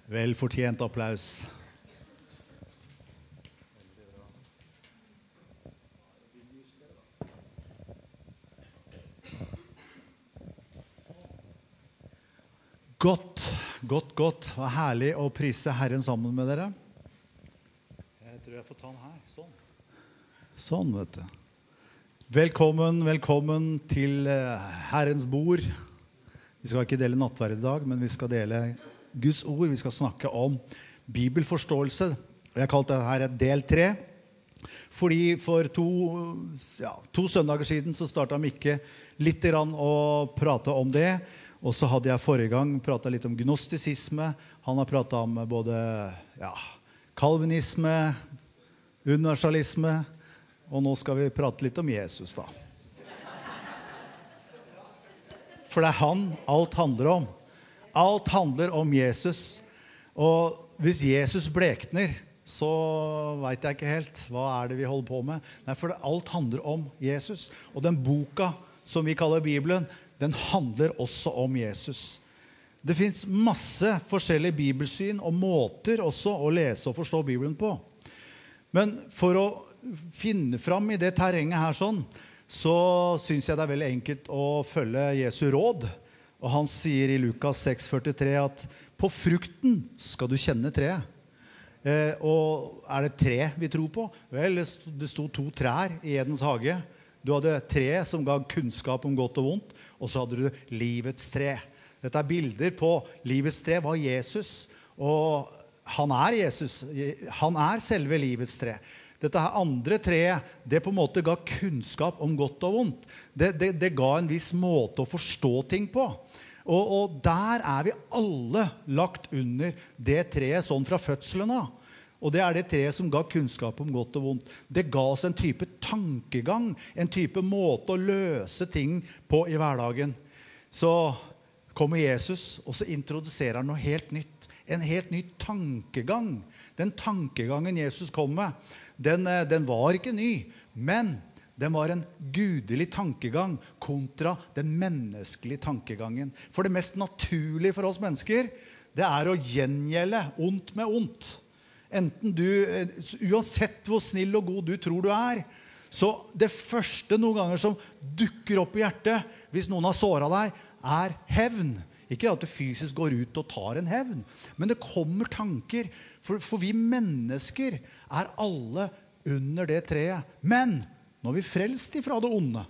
Vel fortjent applaus. Godt. Det var herlig å prise Herren sammen med dere. Jeg tror jeg får ta den her. Sånn, vet du. Velkommen til Herrens bord. Vi skal ikke dele nattverd i dag, men vi skal dele Guds ord. Vi skal snakke om bibelforståelse. Jeg har kalt det her del 3. Fordi for to søndager siden så startet Mikke litt grann å prate om det. Og så hadde jeg forrige gang pratet litt om gnostisisme. Han har pratet om både kalvinisme, universalisme, og nå skal vi prate litt om Jesus da. For det han alt handler om. Alt handler om Jesus. Og hvis Jesus blekner, så vet jeg ikke helt hva det vi holder på med. Nei, for alt handler om Jesus. Og den boka som vi kaller Bibelen, den handler også om Jesus. Det finns masse forskjellige bibelsyn og måter også å lese og forstå Bibelen på. Men for å finne fram i det terrenget her sånn, så synes jeg det er veldig enkelt å følge Jesu råd. Og han sier i Lukas 6,43 at på frukten skal du kjenne treet. Og det tre vi tror på? Vel, det stod 2 trær i Edens hage. Du hadde tre som ga kunnskap om godt og vondt, og så hadde du livets tre. Dette bilder på livets tre var Jesus, og han Jesus. Han selve livets tre. Dette her andre treet, det på en måte ga kunnskap om godt og vondt. Det ga en viss måte å forstå ting på. Og der vi alle lagt under det treet sånn fra fødselen av. Og det det treet som ga kunnskap om godt og vondt. Det ga oss en type tankegang, en type måte å løse ting på i hverdagen. Så kommer Jesus, og så introduserer han noe helt nytt. En helt ny tankegang. Den tankegangen Jesus kom med, den var ikke ny, men den var en gudelig tankegang kontra den menneskelige tankegangen. For det mest naturlige for oss mennesker, det å gjengjelde ondt med ondt. Enten uansett hvor snill og god du tror du så det første noen ganger som dukker opp i hjertet, hvis noen har såret deg, hevn. Ikke at du fysisk går ut og tar en hevn, men det kommer tanker, for vi mennesker alle under det treet. Men når vi frelst ifra det onde,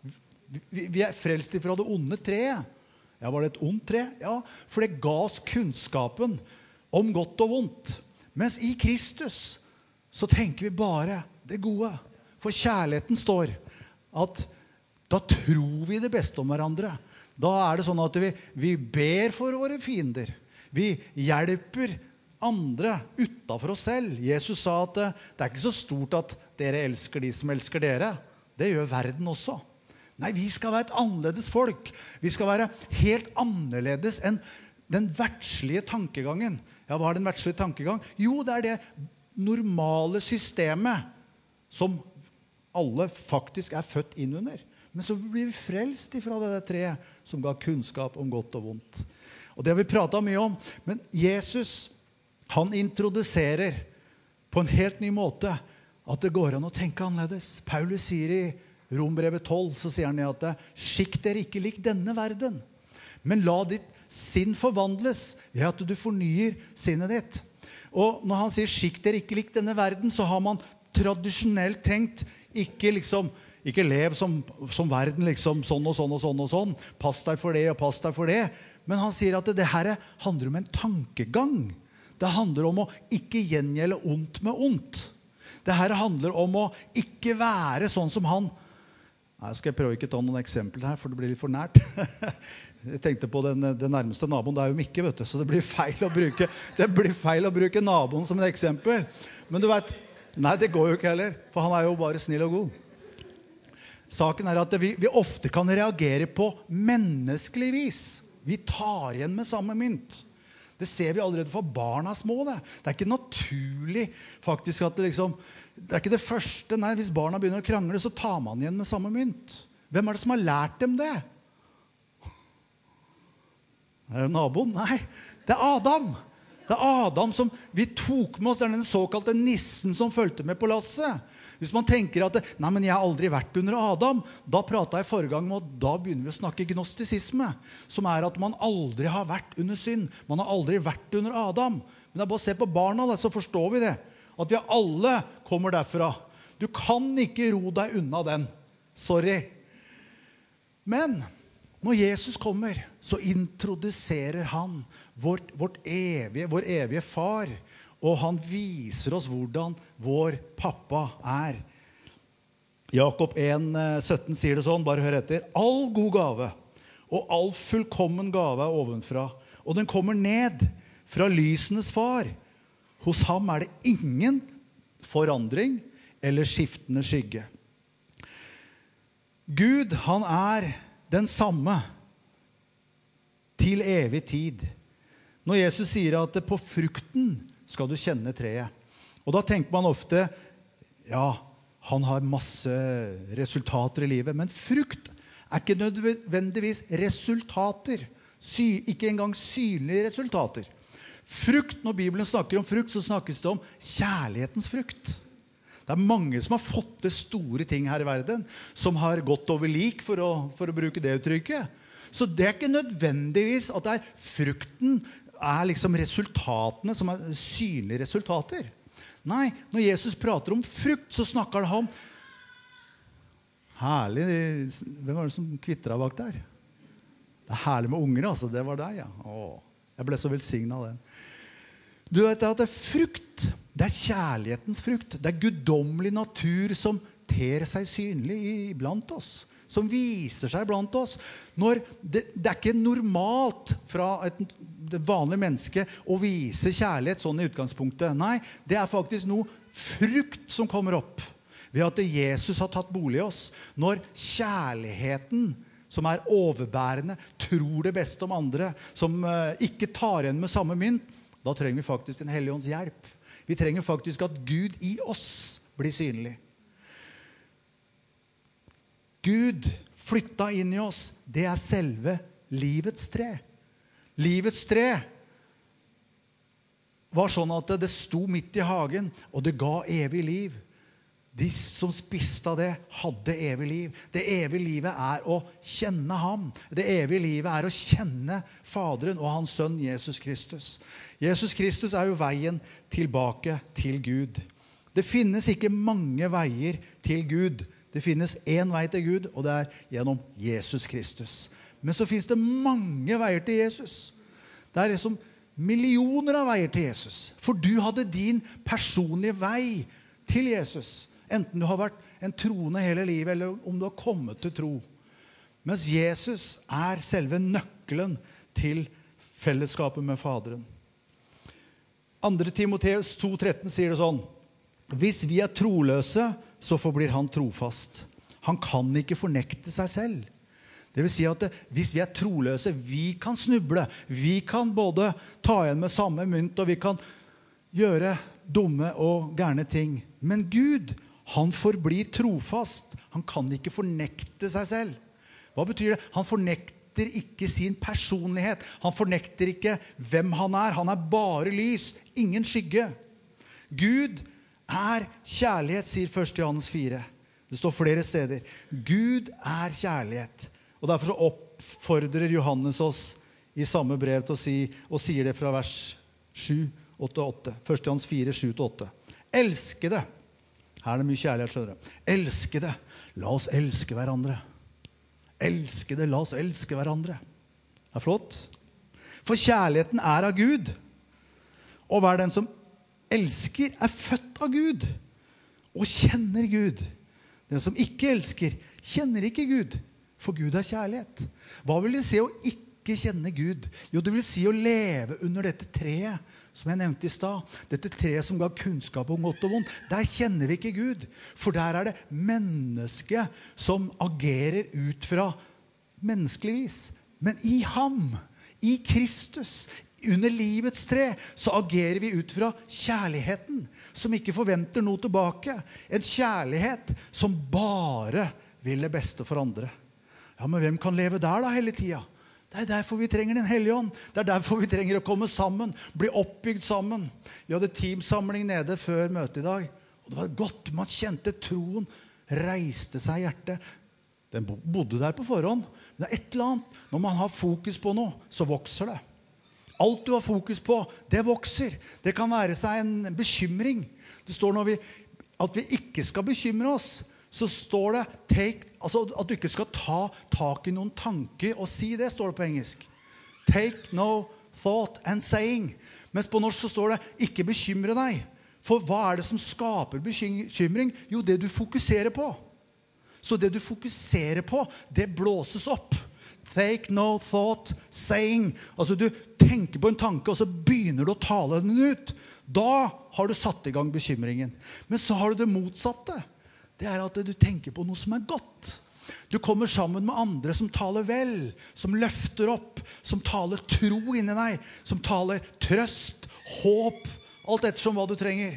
vi frelst ifra det onde treet. Ja, var det et ondt tre? Ja, for det ga oss kunnskapen om godt og vondt. Mens i Kristus så tenker vi bare det gode. For kjærligheten står at da tror vi det beste om hverandre. Da det sånn at vi ber for våre fiender. Vi hjelper andre utenfor oss selv. Jesus sa at det ikke så stort at dere elsker de som elsker dere. Det gjør verden også. Nei, vi skal være et annerledes folk. Vi skal være helt annerledes enn den verdslige tankegangen. Ja, hva den verdslige tankegang? Jo, det det normale systemet som alle faktisk født inn under. Men så blir vi frelst ifra det treet som ga kunnskap om godt og vondt. Og det har vi pratet mye om. Men Jesus, han introduserer på en helt ny måte at det går an å tenke annerledes. Paulus sier i Rombrevet 12, så sier han at «Skikk dere ikke lik denne verden, men la ditt sinn forvandles ved at du fornyer sinnet ditt». Og når han sier «Skikk dere ikke lik denne verden», så har man tradisjonelt tenkt ikke lev som verden, liksom sånn og sånn og sånn og sånn. Pass deg for det og pass deg for det. Men han sier at det her handler om en tankegang. Det handler om å ikke gjengjelde ondt med ondt. Det her handler om å ikke være sånn som han. Jeg skal prøve ikke ta noen eksempler her, for det blir litt for nært. Jeg tenkte på den nærmeste naboen, det jo Mikke, vet du, så det blir feil å bruke naboen som et eksempel. Men du vet, nei, det går jo ikke heller, for han jo bare snill og god. Saken at vi ofte kan reagere på menneskelig vis. Vi tar igjen med samme mynt. Det ser vi allerede for barna små, det. Det ikke naturlig faktisk at det ikke det første. Nei, hvis barna begynner å krangle, så tar man igjen med samme mynt. Hvem det som har lært dem det? Det naboen? Nei, det Adam. Det Det Adam som vi tok med oss, det den såkalte nissen som følte med på lasset. Hvis man tenker at nei, men jeg har aldri vært under Adam, da pratet jeg forrige gang om at da begynner vi å snakke gnostisisme, som at man aldri har vært under synd. Man har aldri vært under Adam. Men det bare å se på barna, da, så forstår vi det. At vi alle kommer derfra. Du kan ikke ro deg unna den. Sorry. Men når Jesus kommer, så introduserer han vår evige far, og han viser oss hvordan vår pappa Jakob 1,17 sier det sånn, bare hør etter. All god gave og all fullkommen gave ovenfra, og den kommer ned fra lysenes far. Hos ham det ingen forandring eller skiftende skygge. Gud, han den samme til evig tid. Når Jesus sier at på frukten skal du kjenne treet. Og da tenker man ofte, ja, han har masse resultater i livet, men frukt ikke nødvendigvis resultater. Ikke engang synlige resultater. Frukt, når Bibelen snakker om frukt, så snakkes det om kjærlighetens frukt. Det mange som har fått det store ting her i verden, som har gått over lik, for å bruke det uttrykket. Så det ikke nødvendigvis at det frukten liksom resultatene som synlige resultater. Nei, når Jesus prater om frukt, så snakker han om herlig, hvem var det som kvittret bak der? Det herlig med unger, altså, det var deg, ja. Jeg ble så velsignet av den. Du vet at frukt, det kjærlighetens frukt. Det guddommelig natur som ter seg synlig blant oss. Som viser seg blant oss. Når det ikke normalt fra det vanlige mennesket å vise kjærlighet sånn i utgangspunktet. Nei, det faktisk noe frukt som kommer opp ved at Jesus har tatt bolig i oss. Når kjærligheten som overbærende, tror det beste om andre, som ikke tar igjen med samme mynt, da trenger vi faktisk en Helligånds hjelp. Vi trenger faktisk at Gud i oss blir synlig. Gud flyttet inn i oss, det selve livets tre. Livets tre var sånn at det sto midt i hagen, og det ga evig liv. De som spiste av det, hadde evig liv. Det evige livet å kjenne ham. Det evige livet å kjenne Faderen og hans sønn Jesus Kristus. Jesus Kristus jo veien tilbake til Gud. Det finnes ikke mange veier til Gud. Det finnes en vei til Gud, og det gjennom Jesus Kristus. Men så finnes det mange veier til Jesus. Det liksom millioner av veier til Jesus. For du hadde din personlige vei til Jesus. Enten du har vært en troende hele livet, eller om du har kommet til tro. Mens Jesus selve nøkkelen til fellesskapet med Faderen. 2. Timoteus 2,13 sier det sånn. Hvis vi troløse, så forblir han trofast. Han kan ikke fornekte seg selv. Det vil si at hvis vi troløse, vi kan snuble. Vi kan både ta igjen med samme mynt, og vi kan gjøre dumme og gærne ting. Men Gud, han forblir trofast. Han kan ikke fornekte seg selv. Hva betyr det? Han fornekter ikke sin personlighet. Han fornekter ikke hvem han Han bare lys, ingen skygge. Gud kjærlighet, sier 1. Johannes 4. Det står flere steder. Gud kjærlighet. Og derfor så oppfordrer Johannes oss i samme brev til å si, og sier det fra vers 7, 8-8. 1. Johannes 4, 7-8. Elskede. Her det mye kjærlighet, skjønner du. Elskede. La oss elske hverandre. Elskede, la oss elske hverandre. Det flott. For kjærligheten av Gud. Og hver den som elsker født av Gud og kjenner Gud. Den som ikke elsker, kjenner ikke Gud, for Gud kjærlighet. Hva vil det si å ikke kjenne Gud? Jo, det vil si å leve under dette treet, som jeg nevnte i sted. Dette treet som ga kunnskap om godt og vondt. Der kjenner vi ikke Gud, for der det mennesket som agerer ut fra menneskeligvis. Men i ham, i Kristus, under livets tre, så agerer vi ut fra kjærligheten, som ikke forventer noe tilbake. En kjærlighet som bare vil det beste for andre. Ja, men hvem kan leve der da hele tiden? Det derfor vi trenger den hellige ånd. Det derfor vi trenger å komme sammen, bli oppbygd sammen. Vi hadde teamsamling nede før møtet i dag, og det var godt. Man kjente troen, reiste seg i hjertet. Den bodde der på forhånd. Men det et eller annet. Når man har fokus på noe, så vokser det. Alt du har fokus på, det vokser. Det kan være seg en bekymring. Det står at vi ikke skal bekymre oss, så står det altså at du ikke skal ta tak i noen tanker og si det, står det på engelsk. Take no thought and saying. Mens på norsk så står det, ikke bekymre deg. For hva det som skaper bekymring? Jo, det du fokuserer på. Så det du fokuserer på, det blåses opp. Take no thought saying. Altså du tenker på en tanke, og så begynner du å tale den ut. Da har du satt i gang bekymringen. Men så har du det motsatte. Det at du tenker på noe som godt. Du kommer sammen med andre som taler vel, som løfter opp, som taler tro inni deg, som taler trøst, håp, alt ettersom hva du trenger.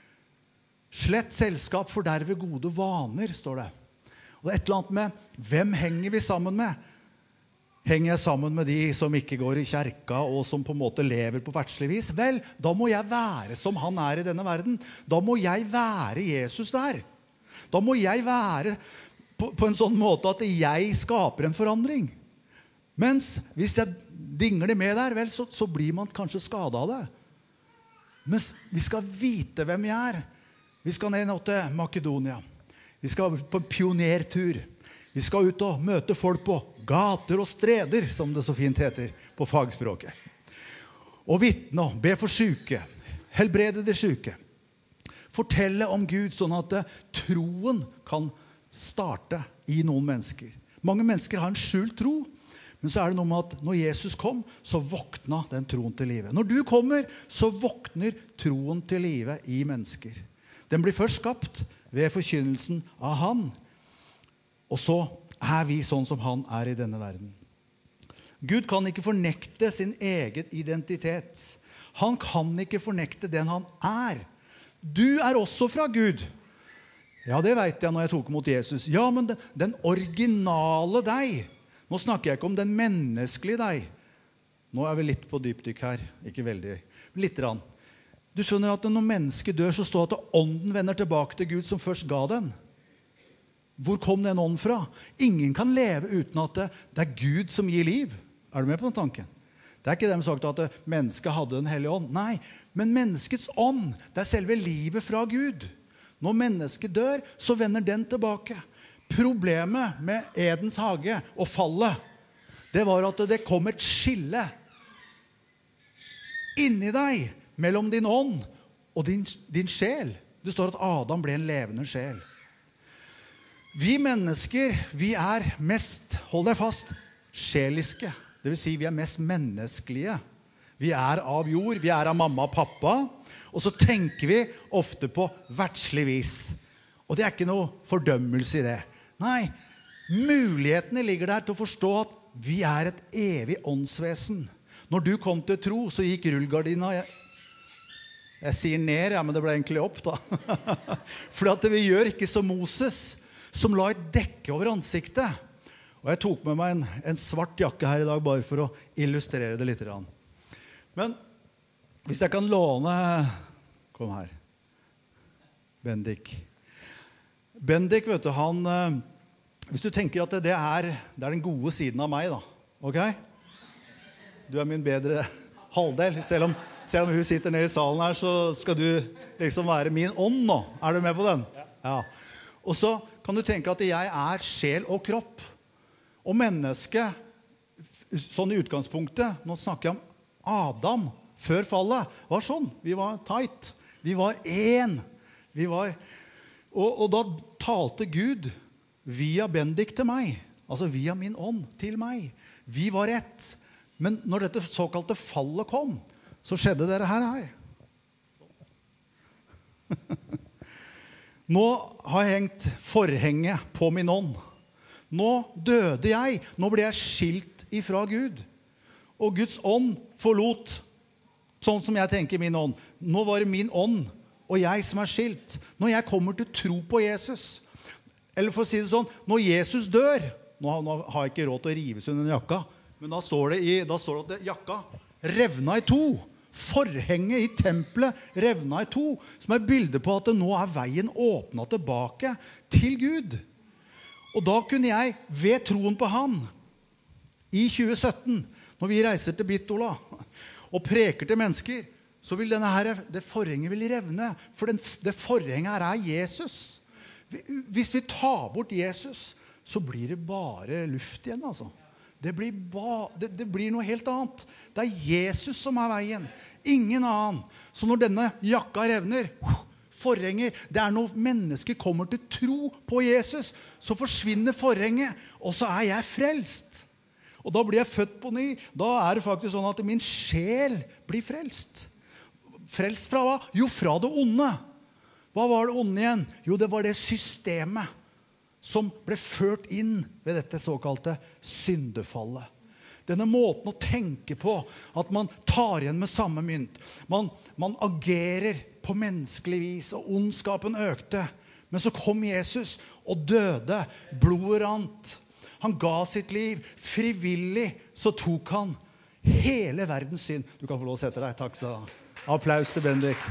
Slett selskap forderver gode vaner, står det. Og det et eller annet med, hvem henger vi sammen med? Henger jeg sammen med de som ikke går i kjerka og som på en måte lever på verdslig vis? Vel, da må jeg være som han i denne verden. Da må jeg være Jesus der. Da må jeg være på en sånn måte at jeg skaper en forandring. Mens hvis jeg dingler med der, vel, så blir man kanskje skadet av det. Men vi skal vite hvem vi Vi skal ned til Makedonia. Vi skal på pionertur. Vi skal ut og møte folk på gater og streder, som det så fint heter på fagspråket. Og vittne, be for syke, helbrede de syke. Fortelle om Gud sånn at troen kan starte i noen mennesker. Mange mennesker har en skjult tro, men så det noe med at når Jesus kom, så våkna den troen til livet. Når du kommer, så våkner troen til livet i mennesker. Den blir først skapt ved forkynnelsen av han, og så vi sånn som han i denne verden. Gud kan ikke fornekte sin egen identitet. Han kan ikke fornekte den han Du også fra Gud. Ja, det vet jeg når jeg tok imot Jesus. Ja, men den originale deg. Nå snakker jeg ikke om den menneskelige deg. Nå vi litt på dypdykk her. Ikke veldig. Litt rann. Du skjønner at når mennesket dør, så står det at ånden vender tilbake til Gud som først ga den. Hvor kom den ånden fra? Ingen kan leve uten at det Gud som gir liv. Du med på den tanken? Det ikke det de sagt at mennesket hadde den hellige ånd. Nei, men menneskets ånd, det selve livet fra Gud. Når mennesket dør, så vender den tilbake. Problemet med Edens hage og fallet, det var at det kom et skille inni deg, mellom din ånd og din sjel. Det står at Adam ble en levende sjel. Vi mennesker, vi mest, hold deg fast, sjeliske. Det vil si, vi mest menneskelige. Vi av jord, vi av mamma og pappa, og så tenker vi ofte på verdslig vis. Og det ikke noe fordømmelse i det. Nei, mulighetene ligger der til å forstå at vi et evig åndsvesen. Når du kom til tro, så gikk rullgardina, jeg sier ned, ja, men det ble egentlig opp da. For at vi gjør ikke som Moses, som la et dekke over ansiktet. Og jeg tok med meg en svart jakke her i dag, bare for å illustrere det litt. Men hvis jeg kan låne... Kom her. Bendik. Bendik, vet du, han... Hvis du tenker at det den gode siden av meg, da. Ok? Du min bedre halvdel. Selv om hun sitter nede i salen her, så skal du liksom være min ånd nå. Du med på den? Ja. Og så kan du tenke at jeg sjel og kropp. Og mennesket, sånn i utgangspunktet, nå snakker jeg om Adam, før fallet, var sånn. Vi var tight. Vi var en. Og da talte Gud via Bendik til meg. Altså via min ånd til meg. Vi var ett. Men når dette såkalte fallet kom, så skjedde det her. Nå har jeg hengt forhenget på min ånd. Nå døde jeg. Nå ble jeg skilt ifra Gud. Og Guds ånd forlot, sånn som jeg tenker min ånd. Nå var det min ånd og jeg som skilt. Når jeg kommer til tro på Jesus, eller for å si det sånn, når Jesus dør, nå har jeg ikke råd til å rive seg under jakka, Men da står det at jakka revna i to. Forhenget i tempelet revna i to, som bilde på at nå veien åpnet tilbake til Gud. Og da kunne jeg, ved troen på han, i 2017, når vi reiser til Bitola og preker til mennesker, så vil det forhenget vil revne, for det forhenget her Jesus. Hvis vi tar bort Jesus, så blir det bare luft igjen, altså. Det blir noe helt annet. Det Jesus som veien, ingen annen. Så når denne jakka revner, forhenget, det når mennesker kommer til tro på Jesus, så forsvinner forhenget, og så jeg frelst. Og da blir jeg født på ny. Da det faktisk sånn at min sjel blir frelst. Frelst fra hva? Jo, fra det onde. Hva var det onde igjen? Jo, det var det systemet som ble ført inn ved dette såkalte syndefallet. Denne måten å tenke på, at man tar igjen med samme mynt. Man agerer på menneskelig vis, og ondskapen økte. Men så kom Jesus og døde, blodet rant. Han ga sitt liv, frivillig, så tok han hele verdens synd. Du kan få lov å sette deg, takk så. Applaus til Bendik.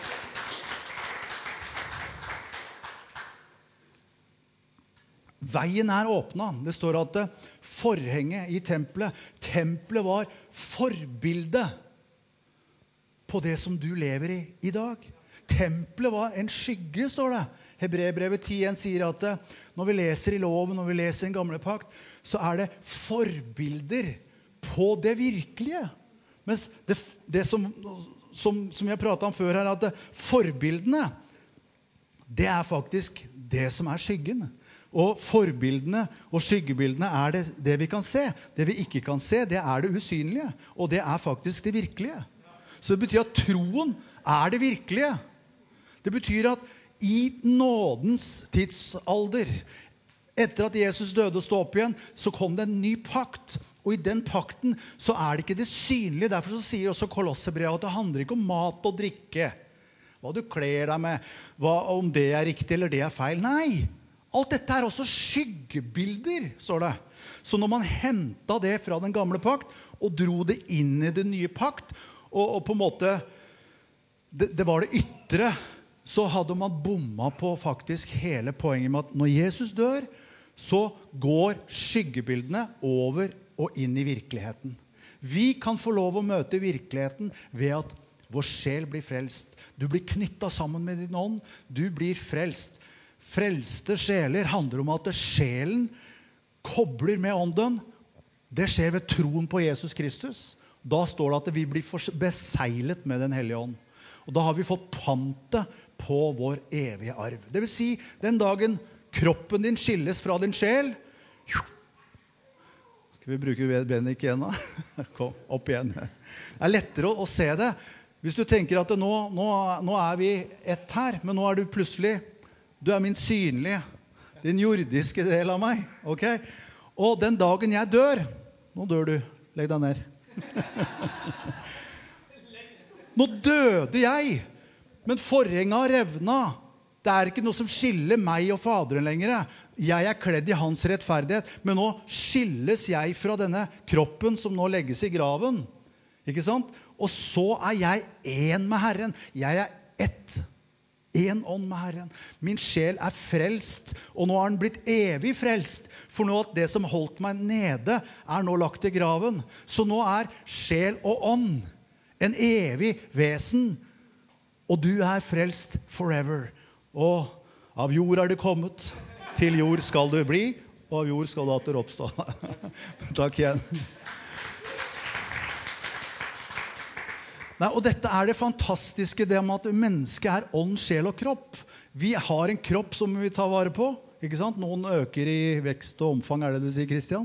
Veien åpnet. Det står at forhenget i tempelet var forbildet på det som du lever i dag. Tempelet var en skygge, står det. Hebreerbrevet 10:1 sier at når vi leser i loven, når vi leser den gamle pakt, så det forbilder på det virkelige. Mens det som jeg har pratet om før her, at forbildene, det faktisk det som skyggen. Og forbildene og skyggebildene det vi kan se. Det vi ikke kan se, det det usynlige. Og det faktisk det virkelige. Så det betyr at troen det virkelige. Det betyr at i nådens tidsalder, etter at Jesus døde og stod opp igjen, så kom det en ny pakt. Og i den pakten så det ikke det synlige. Derfor så sier også Kolossebrevet at det handler ikke om mat og drikke. Hva du kler deg med, om det riktig eller det feil. Nei! Alt dette også skyggebilder, står det. Så når man hentet det fra den gamle pakt, og dro det inn i den nye pakt, og på en måte, det var det ytre, så hadde man bommet på faktisk hele poenget med at når Jesus dør, så går skyggebildene over og inn i virkeligheten. Vi kan få lov å møte virkeligheten ved at vår sjel blir frelst. Du blir knyttet sammen med din ånd, du blir frelst. Frelste sjeler handler om at sjelen kobler med ånden. Det skjer ved troen på Jesus Kristus. Da står det at vi blir beseglet med den hellige ånd. Og da har vi fått pantet på vår evige arv. Det vil si, den dagen kroppen din skilles fra din sjel, skal vi bruke Bendik igjen da? Kom, opp igjen. Det lettere å se det. Hvis du tenker at nå vi ett her, men nå du plutselig, du min synlige, den jordiske del av meg, ok? Og den dagen jeg dør, nå dør du, legg deg ned. Nå døde jeg, men forhenget revna. Det ikke noe som skiller meg og faderen lenger. Jeg kledd i hans rettferdighet, men nå skilles jeg fra denne kroppen som nå legges i graven. Ikke sant? Og så jeg en med Herren. Jeg ett. En ånd med Herren. Min sjel frelst, og nå den blitt evig frelst, for nå at det som holdt meg nede nå lagt i graven. Så nå sjel og ånd en evig vesen, og du frelst forever. Og av jord du kommet, til jord skal du bli, og av jord skal du atter oppstå. Takk igjen. Nei, og dette det fantastiske, det med at mennesket ånd, sjel og kropp. Vi har en kropp som vi tar vare på, ikke sant? Noen øker i vekst og omfang, det du sier, Kristian?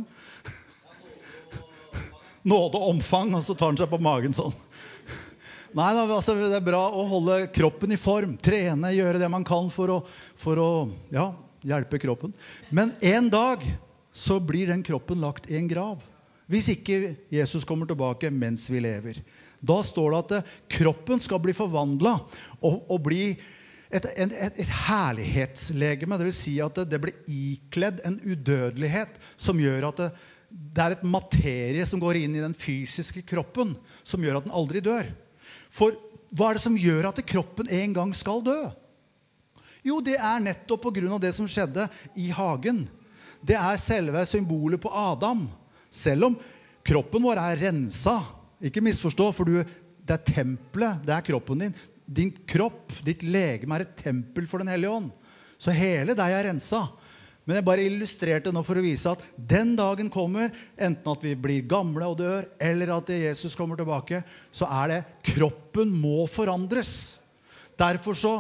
Nåde og omfang, og så tar han seg på magen sånn. Nei, altså, det bra å holde kroppen i form, trene, gjøre det man kan for å hjelpe kroppen. Men en dag så blir den kroppen lagt i en grav. Hvis ikke Jesus kommer tilbake mens vi lever. Da står det at kroppen skal bli forvandlet og bli et herlighetslegeme. Det vil si at det blir ikledd en udødelighet som gjør at det et materie som går inn i den fysiske kroppen, som gjør at den aldri dør. For hva det som gjør at kroppen en gang skal dø? Jo, det nettopp på grunn av det som skjedde i hagen. Det selve symbolet på Adam. Selv om kroppen vår rensa, ikke misforstå, for det tempelet, det kroppen din. Din kropp, ditt legeme et tempel for den hellige ånd. Så hele deg rensa. Men jeg bare illustrerte nå for å vise at den dagen kommer, enten at vi blir gamle og dør, eller at Jesus kommer tilbake, så det kroppen må forandres. Derfor så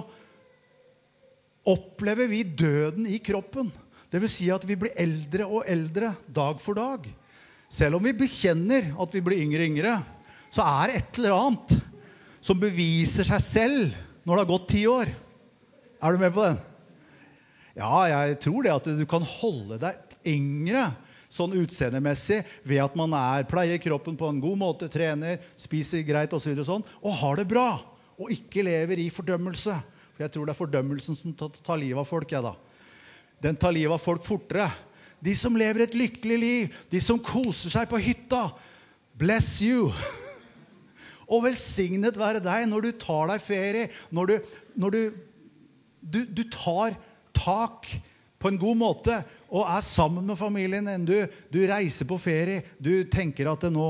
opplever vi døden i kroppen. Det vil si at vi blir eldre og eldre dag for dag. Selv om vi bekjenner at vi blir yngre og yngre, så det et eller annet som beviser seg selv når det har gått 10 år. Du med på den? Ja, jeg tror det at du kan holde deg yngre sånn utseendemessig ved at man pleier kroppen på en god måte, trener, spiser greit og så videre sånn, og har det bra, og ikke lever i fordømmelse. For jeg tror det fordømmelsen som tar livet av folk, da. Den tar livet av folk fortere. De som lever et lykkelig liv, de som koser seg på hytta, bless you. Og velsignet være deg når du tar deg ferie, når du tar tak på en god måte, og sammen med familien enn du reiser på ferie, du tenker at nå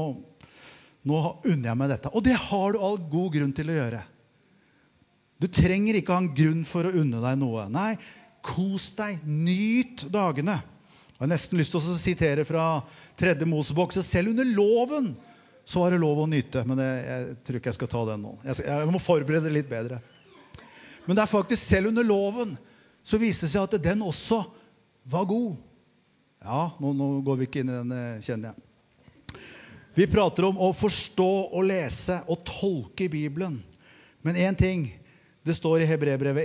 unner jeg meg dette. Og det har du all god grunn til å gjøre. Du trenger ikke ha en grunn for å unne deg noe. Nei, kos deg, nyt dagene. Jeg har nesten lyst til å sitere fra 3. Mosebok, så selv under loven så var det lov å nyte, men jeg tror ikke jeg skal ta den nå. Jeg må forberede det litt bedre. Men det faktisk selv under loven, så viser det seg at den også var god. Ja, nå går vi ikke inn i den, kjenner jeg. Vi prater om å forstå og lese og tolke Bibelen. Men en ting, det står i Hebreerbrevet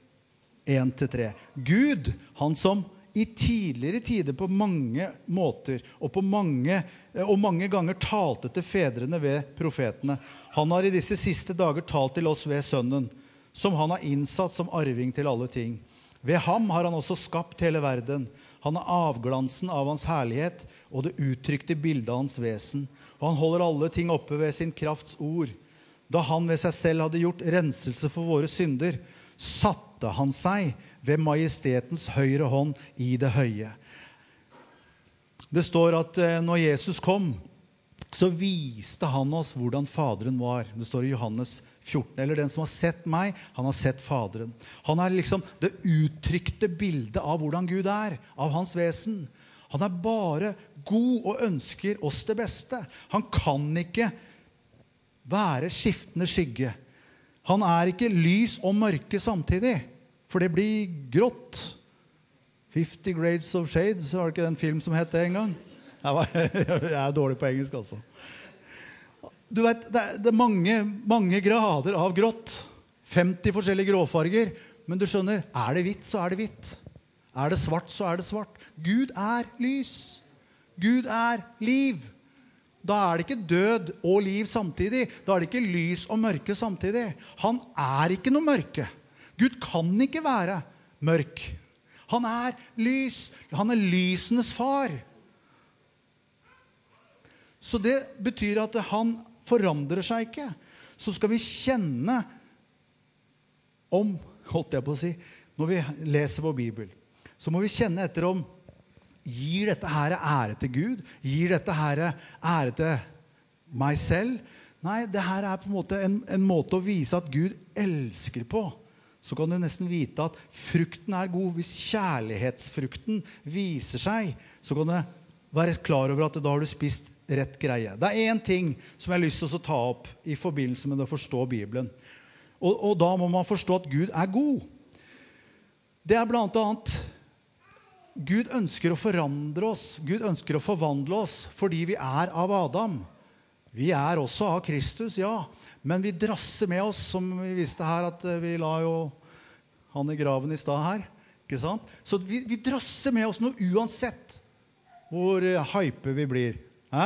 1:1-3. Gud, han som i tidligere tider på mange måter og mange ganger talte til fedrene ved profetene. Han har i disse siste dager talt til oss ved Sønnen, som han har innsatt som arving til alle ting. Ved ham har han også skapt hele verden. Han avglansen av hans herlighet og det uttrykte bildet av hans vesen. Og han holder alle ting oppe ved sin krafts ord. Da han ved seg selv hadde gjort renselse for våre synder, satte han seg ved majestetens høyre hånd i det høye. Det står at når Jesus kom, så viste han oss hvordan Faderen var. Det står i Johannes 14, eller den som har sett meg, han har sett Faderen. Han liksom det uttrykte bildet av hvordan Gud av hans vesen. Han bare god og ønsker oss det beste. Han kan ikke være skiftende skygge. Han ikke lys og mørke samtidig, for det blir grått. 50 Grades of Shades, var det ikke den film som het det en gang? Jeg dårlig på engelsk, altså. Du vet, det mange grader av grått. 50 forskjellige gråfarger. Men du skjønner, det hvitt, så det hvitt. Det svart, så det svart. Gud lys. Gud liv. Da det ikke død og liv samtidig. Da det ikke lys og mørke samtidig. Han ikke noe mørke. Gud kan ikke være mørk. Han lys. Han lysenes far. Så det betyr at han forandrer seg ikke. Så skal vi kjenne om, holdt jeg på å si, når vi leser vår Bibel, så må vi kjenne etter om gir dette her ære til Gud? Gir dette her ære til meg selv? Nei, det her på en måte en måte å vise at Gud elsker på. Så kan du nesten vite at frukten god. Hvis kjærlighetsfrukten viser seg, så kan du være klar over at da har du spist rett greie. Det en ting som jeg har lyst til å ta opp i forbindelse med å forstå Bibelen. Og da må man forstå at Gud god. Det blant annet Gud ønsker å forandre oss. Gud ønsker å forvandle oss fordi vi av Adam. Vi også av Kristus, ja. Men vi drasser med oss, som vi visste her, at vi la jo han i graven i sted her. Ikke sant? Så vi drasser med oss noe uansett hvor hype vi blir.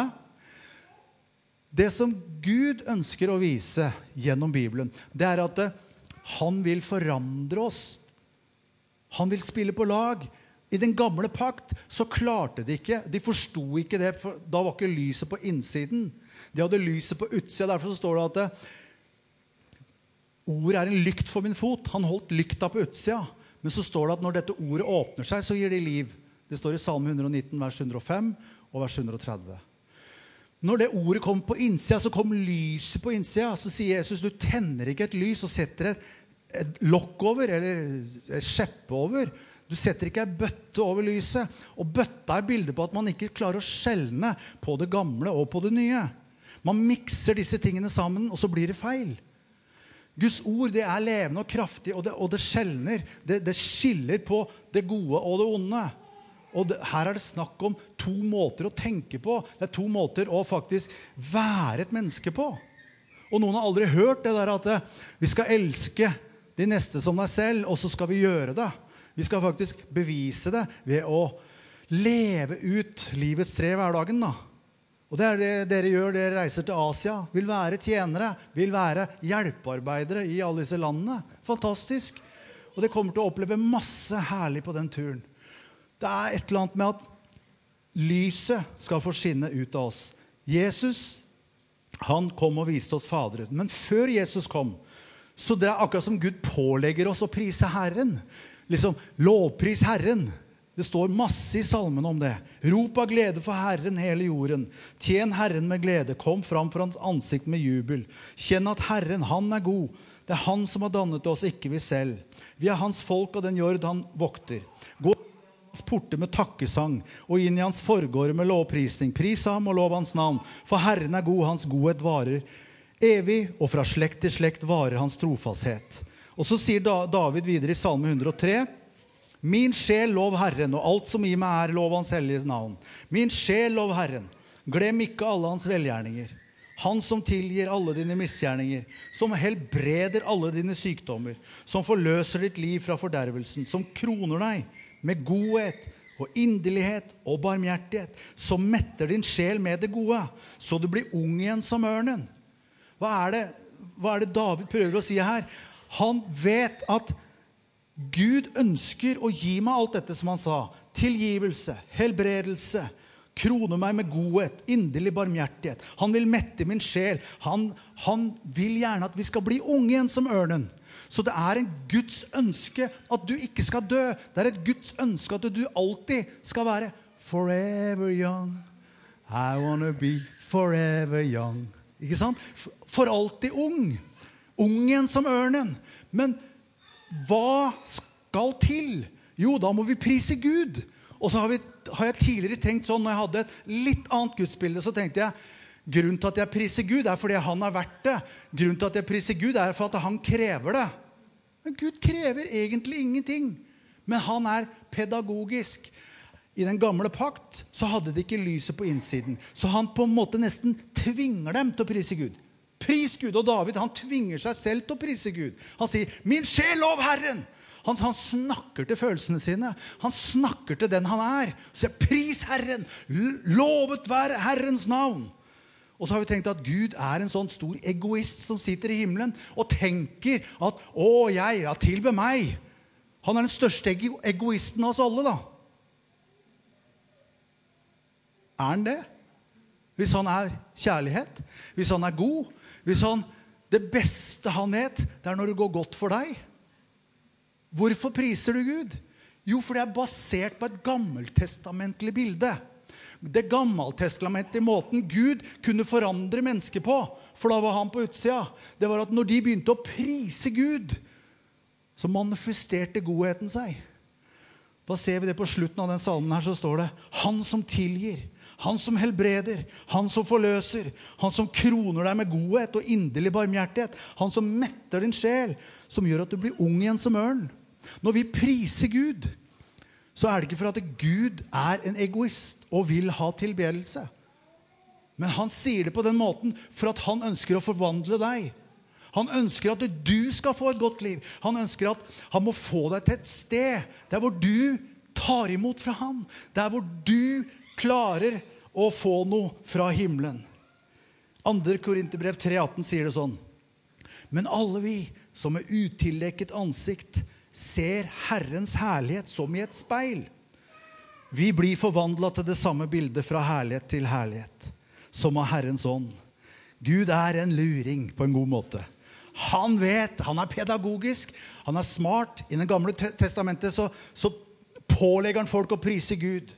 Det som Gud ønsker å vise gjennom Bibelen, det at han vil forandre oss. Han vil spille på lag I den gamle pakt så klarte de ikke, de forstod ikke det, for da var ikke lyset på innsiden. De hadde lyset på utsida, derfor så står det at ordet en lykt for min fot. Han holdt lykta på utsida. Men så står det at når dette ordet åpner seg, så gir det liv. Det står i Salme 119, vers 105 og vers 130. Når det ordet kom på innsida, så kom lyset på innsida. Så sier Jesus, du tenner ikke et lys og setter et lokk over, eller et skjeppe over. Du setter ikke en bøtte over lyset. Og bøtta bildet på at man ikke klarer å skjelne på det gamle og på det nye. Man mikser disse tingene sammen, og så blir det feil. Guds ord, det levende og kraftig, og det skjelner. Det skiller på det gode og det onde. Og her det snakk om to måter å tenke på. Det to måter å faktisk være et menneske på. Og noen har aldri hørt det der at vi skal elske de neste som deg selv, og så skal vi gjøre det. Vi skal faktisk bevise det ved å leve ut livets tre hver dagen da. Og det det dere gjør, dere reiser til Asia, vil være tjenere, vil være hjelpearbeidere i alle disse landene. Fantastisk. Og det kommer til å oppleve masse herlig på den turen. Det et eller annet med at lyset skal få skinne ut av oss. Jesus, han kom og viste oss Faderen. Men før Jesus kom, så det akkurat som Gud pålegger oss å prise Herren. Liksom, lovpris Herren. Det står masse i salmen om det. Rop av glede for Herren hele jorden. Tjen Herren med glede. Kom fram for hans ansikt med jubel. Kjenn at Herren, han god. Det han som har dannet oss, ikke vi selv. Vi hans folk og den jord han vokter. Gå i hans porter med takkesang, og inn i hans forgårder med lovprisning. Pris ham og lov hans navn. For Herren god, hans godhet varer evig, og fra slekt til slekt varer hans trofasthet. Og så sier David videre i Salme 103, min sjel lov Herren, og alt som i meg lov hans hellige navn. Min sjel lov Herren, glem ikke alle hans velgjerninger. Han som tilgir alle dine misgjerninger, som helbreder alle dine sykdommer, som forløser ditt liv fra fordervelsen, som kroner deg med godhet og inderlighet og barmhjertighet, som metter din sjel med det gode, så du blir ung igjen som ørnen. Hva det David prøver å si her? Han vet at Gud ønsker å gi meg alt dette som han sa. Tilgivelse, helbredelse, krone meg med godhet, inderlig barmhjertighet. Han vil mette min sjel. Han vil gjerne at vi skal bli unge igjen som ørnen. Så det en Guds ønske at du ikke skal dø. Det et Guds ønske at du alltid skal være forever young. I wanna be forever young. Ikke sant? For alltid ung. Ungen som ørnen. Men hva skal til? Jo, da må vi prise Gud. Og så har jeg tidligere tenkt sånn, når jeg hadde et litt annet gudsbilde, så tenkte jeg, grunnen til at jeg priser Gud fordi han har vært det. Grunnen til at jeg priser Gud for at han krever det. Men Gud krever egentlig ingenting. Men han pedagogisk. I den gamle pakt så hadde de ikke lyset på innsiden. Så han på en måte nesten tvinger dem til å prise Gud. Pris Gud, og David, han tvinger seg selv til å prise Gud. Han sier, min sjel lov Herren. Han snakker til følelsene sine. Han snakker til den han Så sier, pris Herren. Lovet være Herrens navn. Og så har vi tenkt at Gud en sånn stor egoist som sitter i himmelen og tenker at, tilbe meg. Han den største egoisten av oss alle da. Han det? Hvis han kjærlighet, hvis han god, hvis det beste han vet, det når det går godt for deg. Hvorfor priser du Gud? Jo, for det basert på et gammeltestamentlig bilde. Det gammeltestamentlige måten Gud kunne forandre mennesker på, for da var han på utsida, det var at når de begynte å prise Gud, så manifesterte godheten seg. Da ser vi det på slutten av den salmen her, så står det, han som tilgir, han som helbreder, han som forløser, han som kroner deg med godhet og inderlig barmhjertighet, han som metter din sjel, som gjør at du blir ung igjen som ørn. Når vi priser Gud, så det ikke for at Gud en egoist og vil ha tilbedelse. Men han sier det på den måten for at han ønsker å forvandle deg. Han ønsker at du skal få et godt liv. Han ønsker at han må få deg til et sted der hvor du tar imot fra ham. Der hvor du klarer å få noe fra himmelen. 2. Korinterbrev 3,18 sier det sånn. Men alle vi som med utildekket ansikt ser Herrens herlighet som i et speil. Vi blir forvandlet til det samme bildet fra herlighet til herlighet, som av Herrens ånd. Gud en luring på en god måte. Han vet, han pedagogisk, han smart. I det gamle testamentet så pålegger han folk å prise Gud.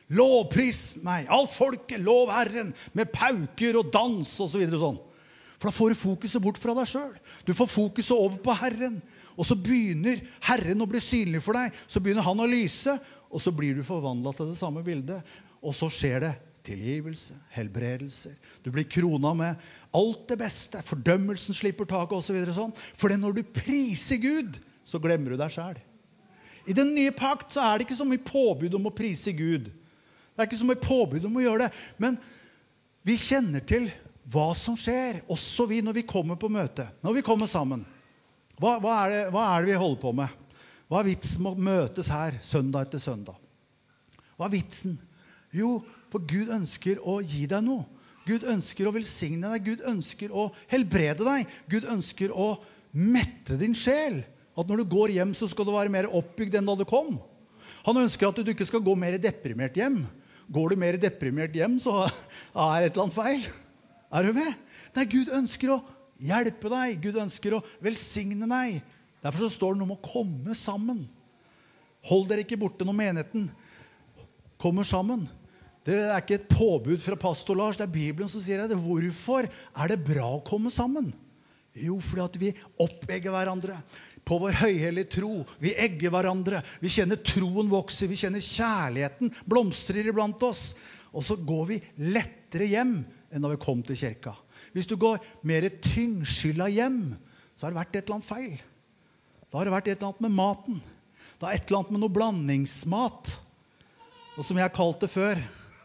Lovpris meg, alt folket, lov Herren, med pauker og dans og så videre sånn. For da får du fokuset bort fra deg selv. Du får fokuset over på Herren. Og så begynner Herren å bli synlig for deg. Så begynner han å lyse, og så blir du forvandlet til det samme bildet. Og så skjer det tilgivelse, helbredelser. Du blir kronet med alt det beste. Fordømmelsen slipper taket og så videre sånn. For når du priser Gud, så glemmer du deg selv. I den nye pakt så det ikke så mye påbud om å prise Gud. Det ikke så mye påbud om å gjøre det. Men vi kjenner til hva som skjer, også vi når vi kommer på møte, når vi kommer sammen. Hva det vi holder på med? Hva vitsen med å møtes her søndag etter søndag? Hva vitsen? Jo, for Gud ønsker å gi deg noe. Gud ønsker å velsigne deg. Gud ønsker å helbrede deg. Gud ønsker å mette din sjel. At når du går hjem, så skal du være mer oppbygd enn da du kom. Han ønsker at du ikke skal gå mer deprimert hjem. Går du mer deprimert hjem, så et eller annet feil. Du med? Nei, Gud ønsker å hjelpe deg. Gud ønsker å velsigne deg. Derfor så står det noe om å komme sammen. Hold dere ikke borte når menigheten kommer sammen. Det ikke et påbud fra pastor Lars, det Bibelen som sier det. Hvorfor det bra å komme sammen? Jo, fordi at vi oppegger hverandre på vår høyhellige tro. Vi egger hverandre. Vi kjenner troen vokser. Vi kjenner kjærligheten blomstrer iblant oss. Og så går vi lettere hjem enn da vi kom til kirka. Hvis du går mer tyngskylda hjem, så det vært et eller annet feil. Da har det vært et eller annet med maten. Det et eller annet med noe blandingsmat. Og som jeg kalte det før,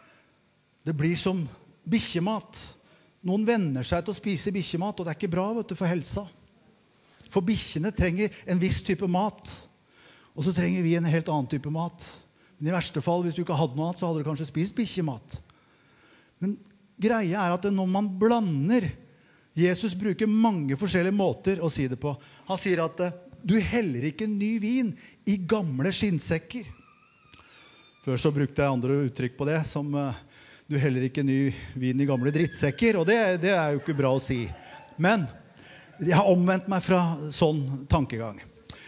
det blir som bikkjemat. Noen venner seg til å spise bikkjemat, og det ikke bra, vet du, for helsa. For bikkjene trenger en viss type mat, og så trenger vi en helt annen type mat. Men i verste fall, hvis du ikke hadde mat, så hadde du kanskje spist bikkjemat. Men greia at når man blander, Jesus bruker mange forskjellige måter å si det på. Han sier at du heller ikke ny vin i gamle skinnsekker. Før så brukte jeg andre uttrykk på det, som du heller ikke ny vin i gamle drittsekker, og det jo ikke bra å si. Men jeg har omvendt meg fra sånn tankegang.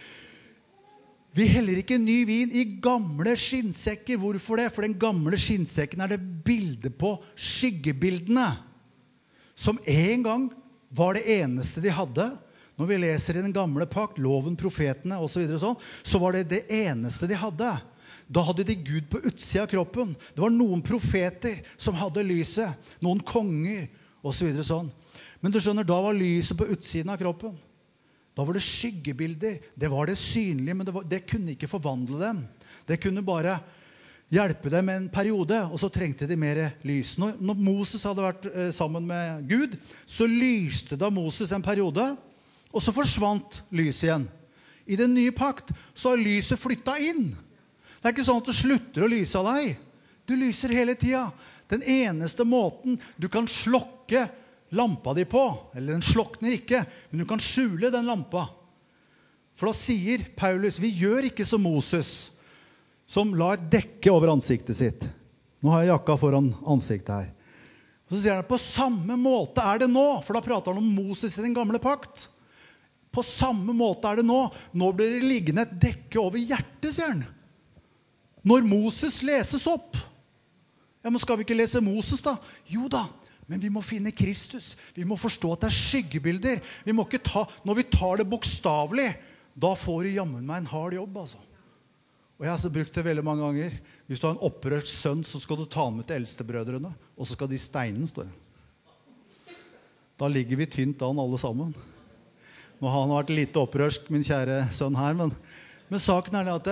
Vi heller ikke ny vin i gamle skinnsekker. Hvorfor det? For den gamle skinnsekken det bilde på skyggebildene, som en gang var det eneste de hadde. Når vi leser i den gamle pakt, loven, profetene og så videre sånn, så var det eneste de hadde. Da hadde de Gud på utsida av kroppen. Det var noen profeter som hadde lyset, noen konger og så videre sånn. Men du skjønner, da var lyset på utsiden av kroppen. Da var det skyggebilder. Det var det synlige, men det kunne ikke forvandle dem. Det kunne bare hjelpe dem en periode, og så trengte de mer lys. Når Moses hadde vært sammen med Gud, så lyste da Moses en periode, og så forsvant lyset igjen. I den nye pakt så har lyset flyttet inn. Det ikke sånn at du slutter å lyse av deg. Du lyser hele tiden. Den eneste måten du kan slokke lampa di på, eller den slokner ikke, men du kan skjule den lampa. For da sier Paulus, vi gjør ikke som Moses, som la et dekke over ansiktet sitt. Nå har jeg jakka foran ansiktet her. Og så sier han, på samme måte det nå, for da prater han om Moses i den gamle pakt. På samme måte det nå. Nå blir det liggende et dekke over hjertet, sier han. Når Moses leses opp. Ja, men skal vi ikke lese Moses da? Jo da, men vi må finne Kristus. Vi må forstå at det skyggebilder. Vi må ikke når vi tar det bokstavelig, da får du jammen meg en hard jobb, altså. Og jeg har brukt det veldig mange ganger. Hvis du har en opprørt sønn, så skal du ta med til eldstebrødrene, og så skal de steinen, står det. Da ligger vi tynt an alle sammen. Nå har han vært lite opprørsk, min kjære sønn her, men saken det at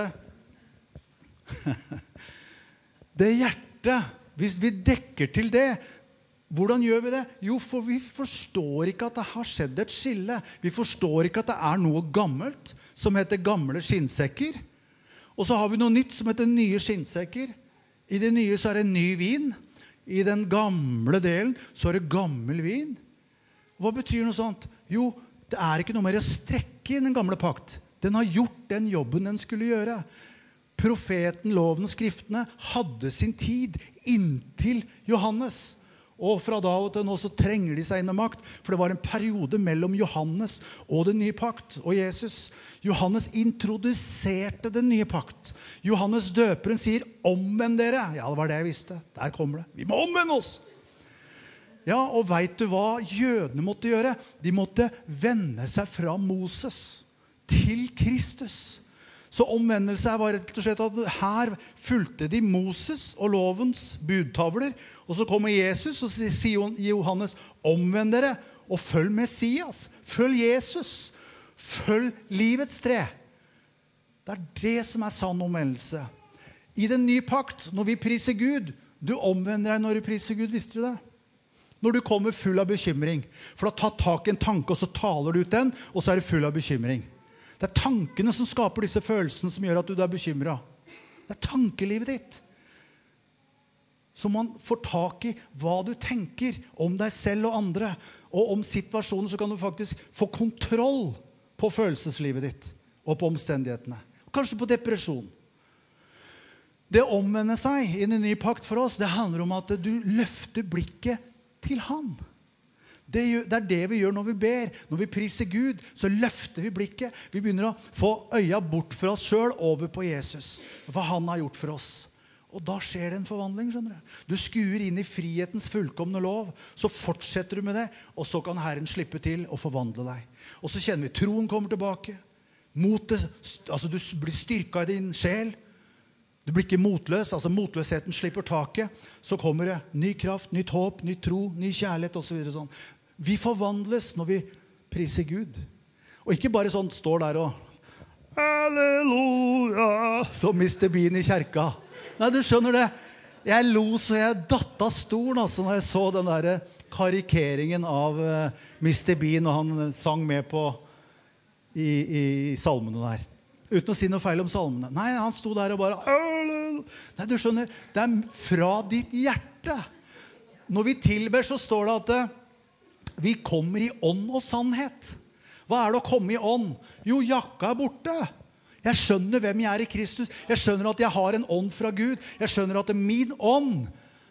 det hjertet, hvis vi dekker til det, hvordan gjør vi det? Jo, for vi forstår ikke at det har skjedd et skille. Vi forstår ikke at det noe gammelt som heter gamle skinnsekker. Og så har vi noe nytt som heter nye skinnsekker. I det nye så det ny vin. I den gamle delen så det gammel vin. Hva betyr noe sånt? Jo, det ikke noe mer å strekke i den gamle pakt. Den har gjort den jobben den skulle gjøre. profeten, loven og skriftene hadde sin tid inntil Johannes. Og fra da og til nå så trenger de seg inn med makt, for det var en periode mellom Johannes og den nye pakt og Jesus. Johannes introduserte den nye pakt. Johannes døperen sier, omvend dere. Ja, det var det jeg visste. Der kommer det. Vi må omvende oss. Ja, og vet du hva jødene måtte gjøre? De måtte vende seg fra Moses til Kristus. Så omvendelse var rett og slett at her fulgte de Moses og lovens budtavler, og så kommer Jesus og sier Johannes, omvend dere og følg Messias, følg Jesus, følg livets tre. Det det som sann omvendelse. I den nye pakt, når vi priser Gud, du omvender deg når du priser Gud, visste du det? Når du kommer full av bekymring, for da tar tak i en tanke, og så taler du ut den, og så du full av bekymring. Det tankene som skaper disse følelsene som gjør at du bekymret. Det tankelivet ditt. Så man får tak i hva du tenker om deg selv og andre, og om situasjonen, så kan du faktisk få kontroll på følelseslivet ditt, og på omstendighetene. Kanskje på depresjon. Det å omvende seg i en ny pakt for oss, det handler om at du løfter blikket til han. Det det vi gjør når vi ber. Når vi priser Gud, så løfter vi blikket. Vi begynner å få øya bort fra oss selv over på Jesus. Hva han har gjort for oss. Og da skjer det en forvandling, skjønner du. Du skuer inn i frihetens fullkomne lov. Så fortsetter du med det, og så kan Herren slippe til og forvandle deg. Og så kjenner vi troen kommer tilbake. Motet, altså du blir styrket i din sjel. Du blir ikke motløs, altså motløsheten slipper taket. Så kommer det ny kraft, nytt håp, ny tro, ny kjærlighet og så videre sånn. Vi forvandles når vi priser Gud. Og ikke bare sånn står der og halleluja, så Mr. Bean i kjerka. Nei, du skjønner det. Jeg lo så jeg datt av stolen altså, når jeg så den der karikeringen av Mr. Bean, og han sang med på i salmene der. Uten å si noe feil om salmene. Nei, han sto der og bare Nei, du skjønner, det fra ditt hjerte. Når vi tilber, så står det at vi kommer i ånd og sannhet. Hva det å komme i ånd? Jo, jakka borte. Jeg skjønner hvem jeg i Kristus. Jeg skjønner at jeg har en ånd fra Gud. Jeg skjønner at min ånd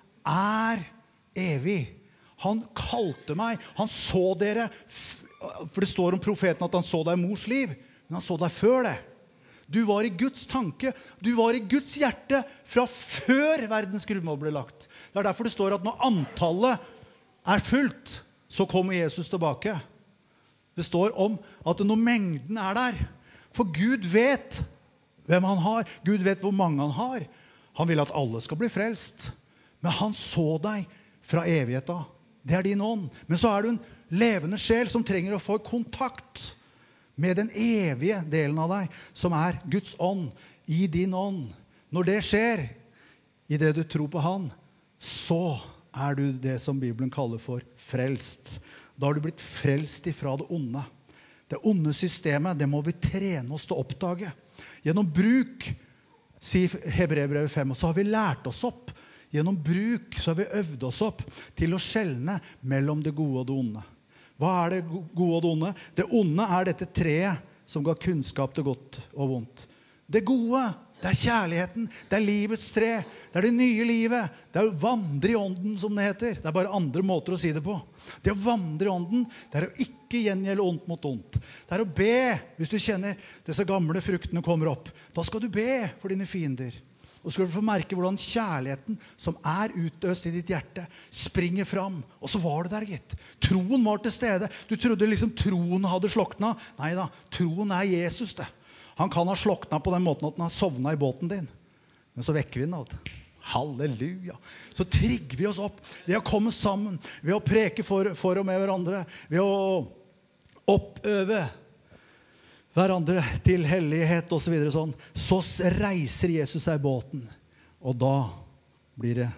evig. Han kalte meg. Han så dere. For det står om profeten at han så deg i mors liv. Men han så deg før det. Du var i Guds tanke. Du var i Guds hjerte fra før verdens grunnmål ble lagt. Det derfor det står at når antallet fullt, så kommer Jesus tilbake. Det står om at når mengden der, for Gud vet hvem han har. Gud vet hvor mange han har. Han vil at alle skal bli frelst. Men han så deg fra evigheten. Det din ånd. Men så du en levende sjel som trenger å få kontakt med den evige delen av deg, som Guds ånd, i din ånd. Når det skjer, i det du tror på han, så du det som Bibelen kaller for frelst. Da har du blitt frelst ifra det onde. Det onde systemet, det må vi trene oss til å oppdage. Gjennom bruk, sier Hebreerbrevet 5, og så har vi lært oss opp. Gjennom bruk så har vi øvd oss opp til å skjelne mellom det gode og det onde. Hva det gode og det onde? Det onde dette treet som ga kunnskap til godt og vondt. Det gode, det kjærligheten, det livets tre, det det nye livet, det å vandre i ånden, som det heter. Det bare andre måter å si det på. Det å vandre i ånden, det å ikke gjengjelde ondt mot ondt. Det å be, hvis du kjenner disse gamle fruktene kommer opp. Da skal du be for dine fiender. Og så skal du få merke hvordan kjærligheten som utøst i ditt hjerte springer fram. Og så var det der, gitt. Troen var til stede. Du trodde liksom troen hadde sloknet. Neida, troen Jesus det. Han kan ha sloknet på den måten at han har sovnet i båten din. Men så vekker vi den. Halleluja. Så trigger vi oss opp ved å komme sammen, ved å preke for og med hverandre, ved å oppøve hverandre til hellighet og så videre sånn. Så reiser Jesus seg i båten, og da blir det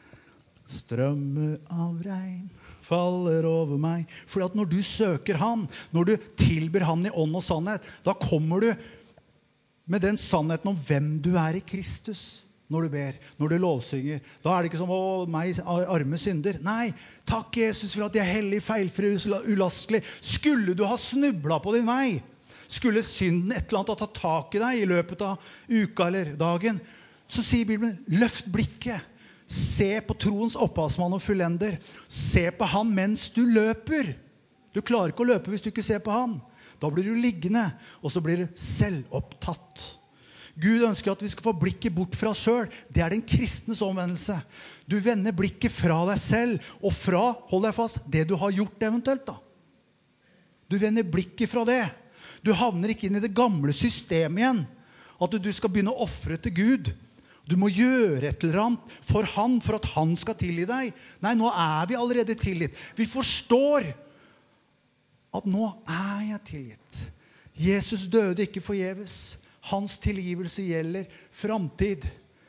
strømme av regn faller over meg. For at når du søker han, når du tilber han i ånd og sannhet, da kommer du med den sannheten om hvem du i Kristus. Når du ber, når du lovsynger, da det ikke som å meg arme synder. Nei, takk Jesus for at jeg hellig, feilfri, ulastelig. Skulle du ha snublet på din vei, skulle synden et eller annet ta tak i deg i løpet av uka eller dagen, så sier Bibelen, løft blikket. Se på troens opphavsmann og fullender. Se på han mens du løper. Du klarer ikke å løpe hvis du ikke ser på han. Da blir du liggende, og så blir du selvopptatt. Gud ønsker at vi skal få blikket bort fra oss selv. Det den kristnes omvendelse. Du vender blikket fra deg selv, og fra, hold deg fast, det du har gjort eventuelt da. Du vender blikket fra det. Du havner ikke inn i det gamle systemet igjen. At du skal begynne å offre til Gud. Du må gjøre et eller annet for at han skal tilgi deg. Nei, nå vi allerede tilgitt. Vi forstår at nå jeg tilgitt. Jesus døde ikke forgjeves. Hans tilgivelse gjelder framtid,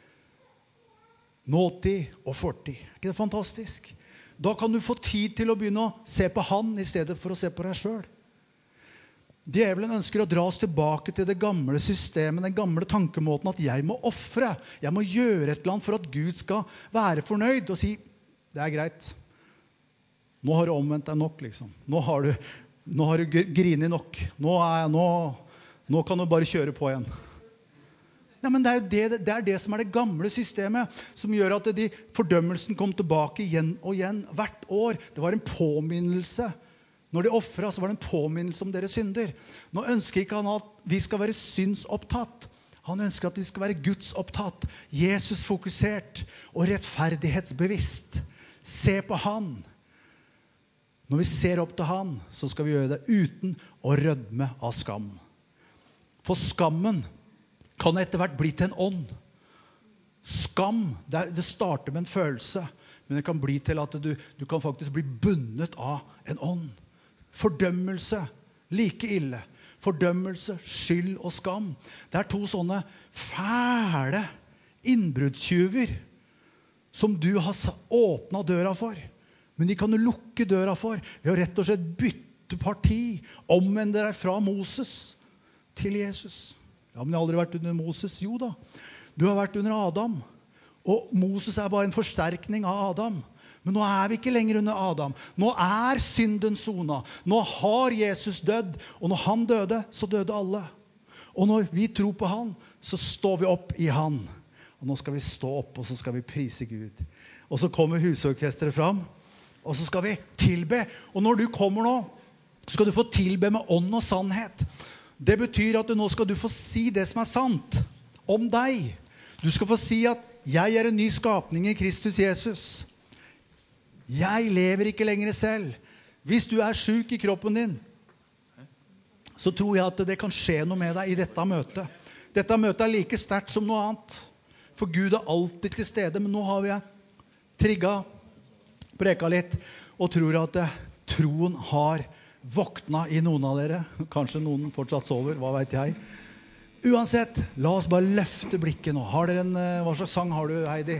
nåtid og fortid. Ikke det fantastisk? Da kan du få tid til å begynne å se på han i stedet for å se på deg selv. Djevelen ønsker å dra oss tilbake til det gamle systemet, den gamle tankemåten at jeg må offre. Jeg må gjøre et eller annet for at Gud skal være fornøyd og si, det greit. Nå har du omvendt deg nok, liksom. Nå har du grinet nok. Nå kan du bare kjøre på igjen. Ja, men det det som det gamle systemet som gjør at fordømmelsen kom tilbake igjen og igjen hvert år. Det var en påminnelse. Når de offret, så var det en påminnelse om deres synder. Nå ønsker ikke han at vi skal være synsopptatt. Han ønsker at vi skal være Guds opptatt, Jesus fokusert og rettferdighetsbevisst. Se på han. Når vi ser opp til han, så skal vi gjøre det uten å rødme av skam. For skammen kan etter hvert bli til en ånd. Skam, det starter med en følelse, men det kan bli til at du kan faktisk bli bundet av en ånd. Fordømmelse, like ille. Fordømmelse, skyld og skam. Det to sånne fæle innbruddstyver som du har åpnet døra for. Men de kan du lukke døra for ved å rett og slett bytte parti. Omvende deg fra Moses til Jesus. Ja, men jeg har aldri vært under Moses. Jo da, du har vært under Adam. Og Moses bare en forsterkning av Adam. Men nå vi ikke lenger under Adam. Nå synden sona. Nå har Jesus dødd. Og når han døde, så døde alle. Og når vi tror på han, så står vi opp i han. Og nå skal vi stå opp, og så skal vi prise Gud. Og så kommer husorkestret fram, og så skal vi tilbe. Og når du kommer nå, så skal du få tilbe med ånd og sannhet. Det betyr at nå skal du få si det som sant om deg. Du skal få si at jeg en ny skapning i Kristus Jesus. Jeg lever ikke lenger selv. Hvis du syk i kroppen din, så tror jeg at det kan skje noe med deg i dette møtet. Dette møtet like sterkt som noe annet. For Gud alltid til stede, men nå har vi trigget, preket litt, og tror at troen har våknet i noen av dere. Kanskje noen fortsatt sover, hva vet jeg. Uansett, la oss bare løfte blikket nå. Har dere hva slags sang har du, Heidi?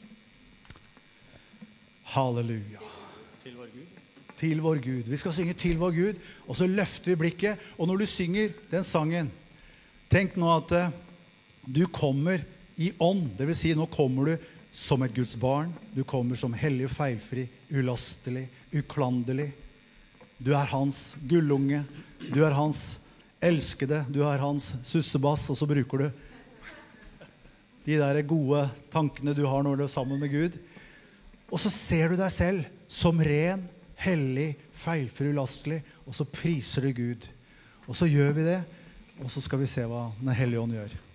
Halleluja. Til vår Gud. Til vår Gud. Vi skal synge til vår Gud, og så løfter vi blikket. Og når du synger den sangen, tenk nå at du kommer i ånd. Det vil si, nå kommer du som et Guds barn. Du kommer som hellig, feilfri, ulastelig, uklanderlig. Du hans gullunge. Du hans elskede. Du hans sussebass. Og så bruker du de der gode tankene du har når du sammen med Gud. Og så ser du deg selv som ren, hellig, feilfri, ulastelig, og så priser du Gud. Og så gjør vi det, og så skal vi se hva Den Hellige Ånd gjør.